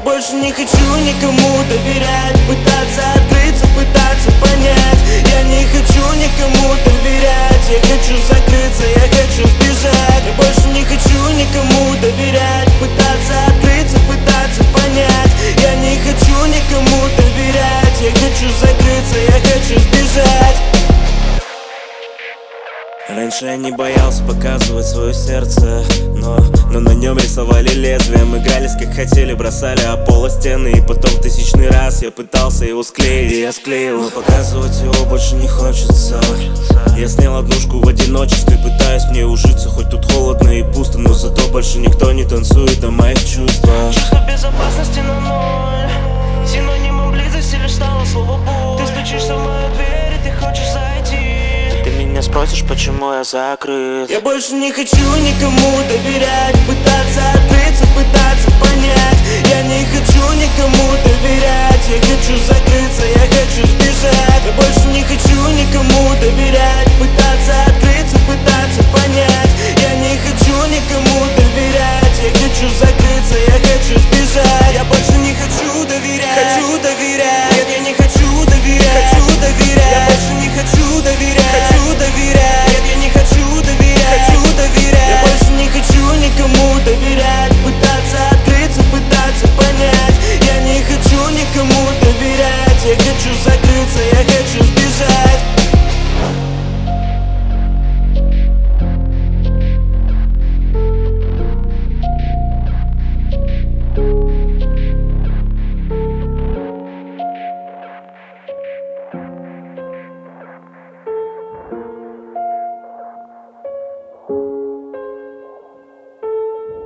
Я больше не хочу никому доверять, пытаться открыться, пытаться понять. Я не хочу никому доверять, я хочу закрыться, я хочу сбежать. Я больше не хочу никому доверять, пытаться открыться, пытаться понять. Я не хочу никому доверять, я хочу закрыться, я хочу сбежать. Раньше я не боялся показывать свое сердце, но на нем рисовали лезвием, игрались как хотели, бросали о пол стены. И потом в тысячный раз я пытался его склеить, и я склеил, но показывать его больше не хочется. Я снял однушку в одиночестве, пытаюсь в ней ужиться, хоть тут холодно и пусто, но зато больше никто не танцует о моих чувствах. Чувство безопасности на ноль, синонимом близости лишь стало слово боль. Ты стучишься в мою дверь и ты хочешь зайти. Ты меня спросишь, почему я закрыт. Я больше не хочу никому доверять, пытаться открыться, пытаться понять. Я не хочу никому доверять, я хочу закрыться, я хочу сбежать. Я больше не хочу никому доверять, пытаться открыться, пытаться понять. Я не хочу никому доверять, я хочу закрыться, я хочу сбежать. Я больше не хочу доверять, хочу доверять. Нет, я не хочу доверять, хочу доверять. Я больше не хочу доверять, хочу доверять. Нет, я не хочу доверять, хочу доверять. Я больше не хочу никому доверять, пытаться открыться, пытаться понять. Я не хочу никому доверять, я хочу закрыться, я хочу сбежать. you.